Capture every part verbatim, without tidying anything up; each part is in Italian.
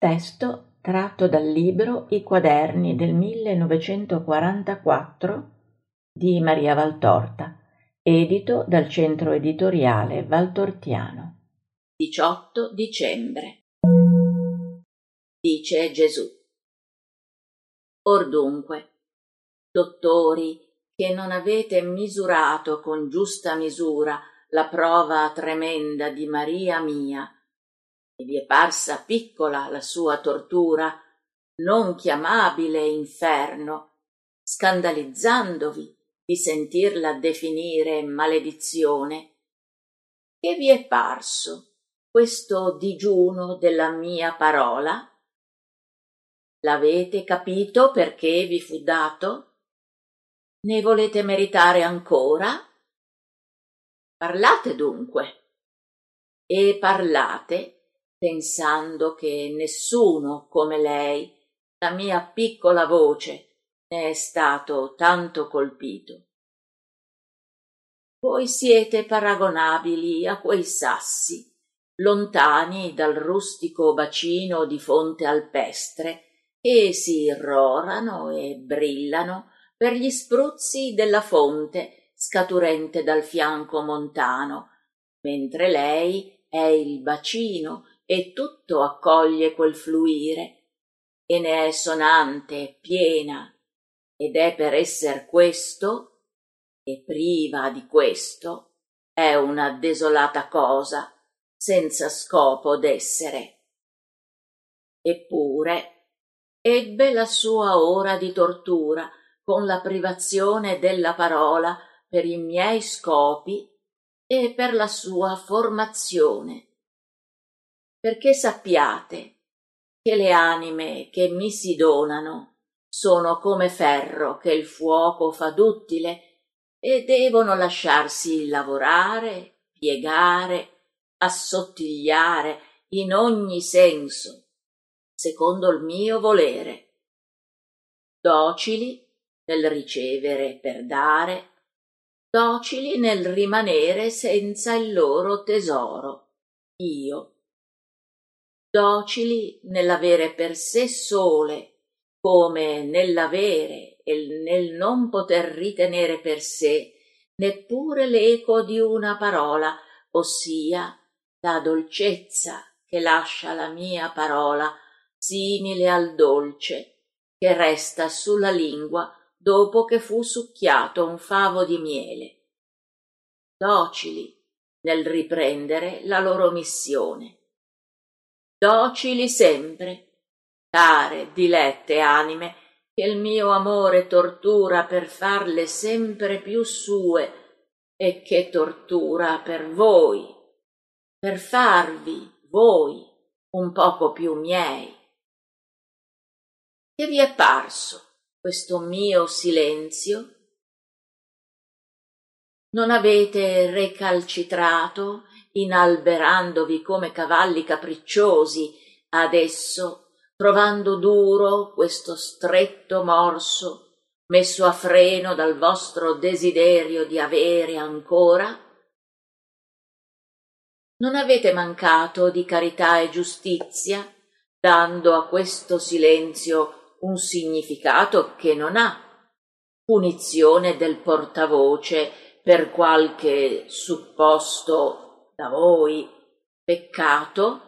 Testo tratto dal libro I quaderni del millenovecentoquarantaquattro di Maria Valtorta, edito dal Centro Editoriale Valtortiano. diciotto dicembre. Dice Gesù. Or dunque, dottori, che non avete misurato con giusta misura la prova tremenda di Maria mia, e vi è parsa piccola la sua tortura, non chiamabile inferno, scandalizzandovi di sentirla definire maledizione, che vi è parso questo digiuno della mia parola? L'avete capito perché vi fu dato? Ne volete meritare ancora? Parlate dunque, e parlate pensando che nessuno come lei, la mia piccola voce, ne è stato tanto colpito. Voi siete paragonabili a quei sassi, lontani dal rustico bacino di fonte alpestre, che si irrorano e brillano per gli spruzzi della fonte scaturente dal fianco montano, mentre lei è il bacino e tutto accoglie quel fluire, e ne è sonante, piena, ed è per esser questo, e priva di questo, è una desolata cosa, senza scopo d'essere. Eppure ebbe la sua ora di tortura con la privazione della parola per i miei scopi e per la sua formazione, perché sappiate che le anime che mi si donano sono come ferro che il fuoco fa duttile e devono lasciarsi lavorare, piegare, assottigliare in ogni senso, secondo il mio volere, docili nel ricevere per dare, docili nel rimanere senza il loro tesoro, io, docili nell'avere per sé sole, come nell'avere e nel non poter ritenere per sé neppure l'eco di una parola, ossia la dolcezza che lascia la mia parola simile al dolce che resta sulla lingua dopo che fu succhiato un favo di miele, docili nel riprendere la loro missione, docili sempre, care, dilette anime, che il mio amore tortura per farle sempre più sue, e che tortura per voi, per farvi, voi, un poco più miei. Che vi è parso questo mio silenzio? Non avete recalcitrato, inalberandovi come cavalli capricciosi, adesso, trovando duro questo stretto morso, messo a freno dal vostro desiderio di avere ancora? Non avete mancato di carità e giustizia, dando a questo silenzio un significato che non ha, punizione del portavoce per qualche supposto da voi peccato?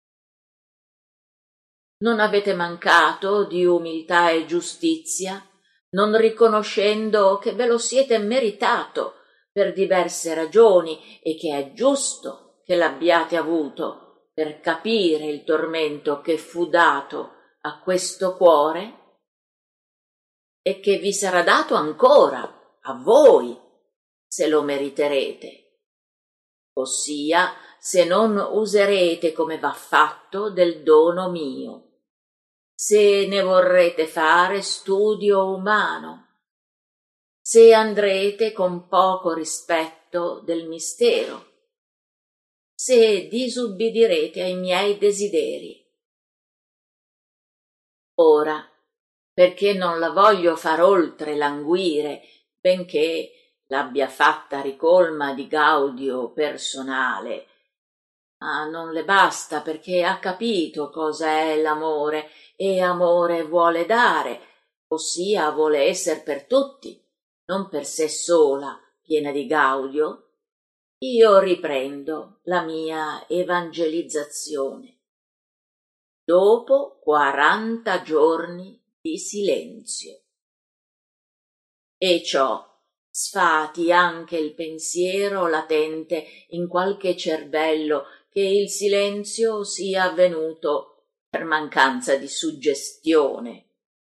Non avete mancato di umiltà e giustizia, non riconoscendo che ve lo siete meritato per diverse ragioni e che è giusto che l'abbiate avuto per capire il tormento che fu dato a questo cuore e che vi sarà dato ancora a voi se lo meriterete, ossia se non userete come va fatto del dono mio, se ne vorrete fare studio umano, se andrete con poco rispetto del mistero, se disubbidirete ai miei desideri. Ora, perché non la voglio far oltre languire, benché l'abbia fatta ricolma di gaudio personale, ma non le basta perché ha capito cosa è l'amore e amore vuole dare, ossia vuole esser per tutti, non per sé sola, piena di gaudio. Io riprendo la mia evangelizzazione. Dopo quaranta giorni di silenzio. E ciò sfati anche il pensiero latente in qualche cervello che il silenzio sia avvenuto per mancanza di suggestione.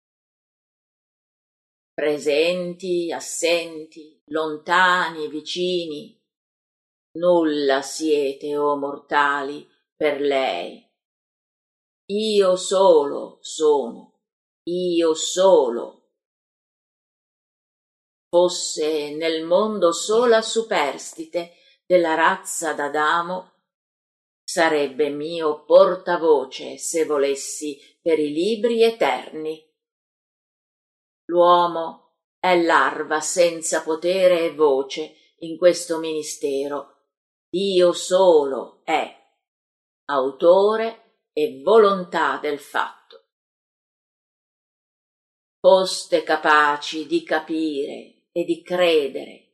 Presenti, assenti, lontani, vicini, nulla siete, o mortali, per lei. Io solo sono, io solo. Fosse nel mondo sola superstite della razza d'Adamo, sarebbe mio portavoce se volessi per i libri eterni. L'uomo è larva senza potere e voce in questo ministero. Dio solo è autore e volontà del fatto. Foste capaci di capire e di credere.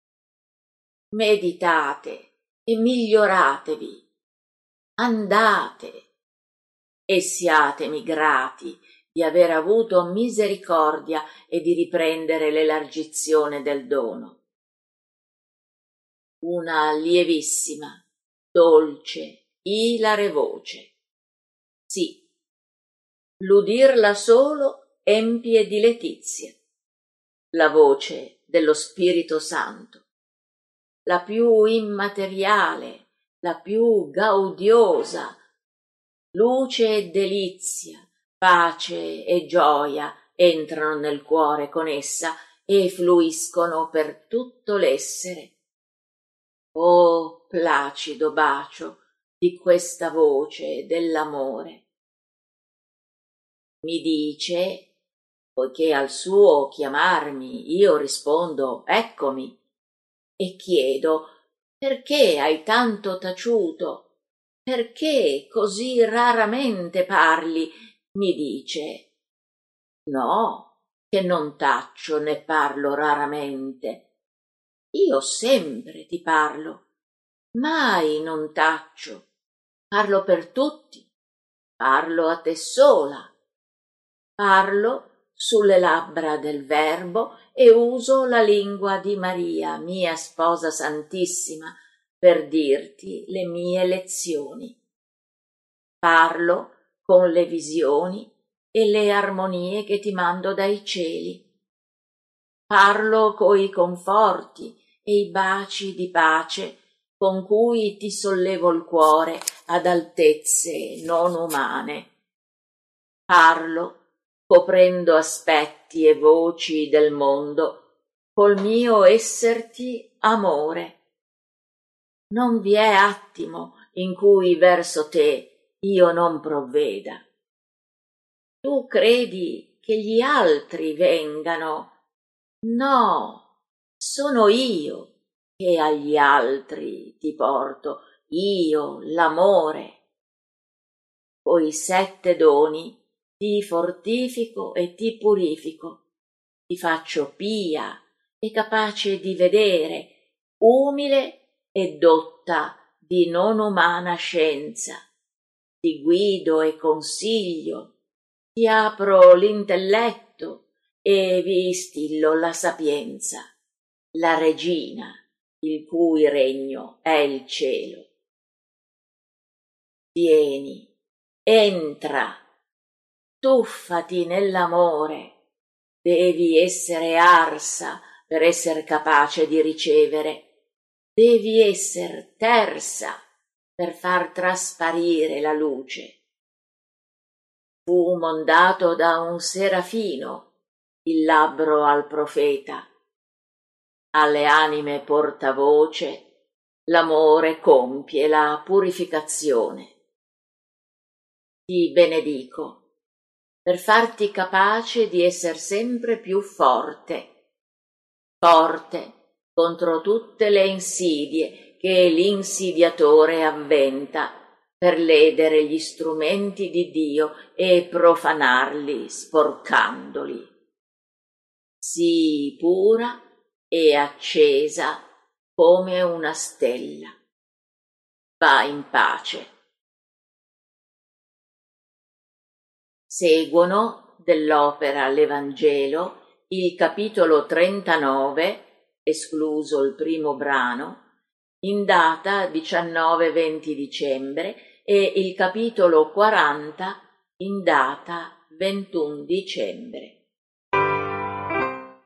Meditate e miglioratevi. Andate e siatemi grati di aver avuto misericordia e di riprendere l'elargizione del dono. Una lievissima, dolce, ilare voce. Sì, l'udirla solo empie di letizia. La voce dello Spirito Santo, la più immateriale, la più gaudiosa, luce e delizia, pace e gioia entrano nel cuore con essa e fluiscono per tutto l'essere. Oh placido bacio di questa voce dell'amore! Mi dice, poiché al suo chiamarmi io rispondo eccomi, e chiedo perché hai tanto taciuto, perché così raramente parli, mi dice no, che non taccio né parlo raramente, io sempre ti parlo, mai non taccio, parlo per tutti, parlo a te sola, parlo sulle labbra del Verbo e uso la lingua di Maria, mia sposa santissima, per dirti le mie lezioni. Parlo con le visioni e le armonie che ti mando dai cieli. Parlo coi conforti e i baci di pace con cui ti sollevo il cuore ad altezze non umane. Parlo coprendo aspetti e voci del mondo col mio esserti amore. Non vi è attimo in cui verso te io non provveda. Tu credi che gli altri vengano? No, sono io che agli altri ti porto, io l'amore. Coi sette doni ti fortifico e ti purifico, ti faccio pia e capace di vedere, umile e dotta di non umana scienza, ti guido e consiglio, ti apro l'intelletto e vi instillo la sapienza, la regina, il cui regno è il cielo. Vieni, entra, tuffati nell'amore, devi essere arsa per esser capace di ricevere, devi esser tersa per far trasparire la luce. Fu mondato da un serafino il labbro al profeta. Alle anime portavoce l'amore compie la purificazione. Ti benedico per farti capace di esser sempre più forte, forte contro tutte le insidie che l'insidiatore avventa per ledere gli strumenti di Dio e profanarli sporcandoli. Sii pura e accesa come una stella. Va in pace. Seguono dell'opera L'Evangelo il capitolo trentanove, escluso il primo brano, in data diciannove venti dicembre, e il capitolo quaranta in data ventuno dicembre.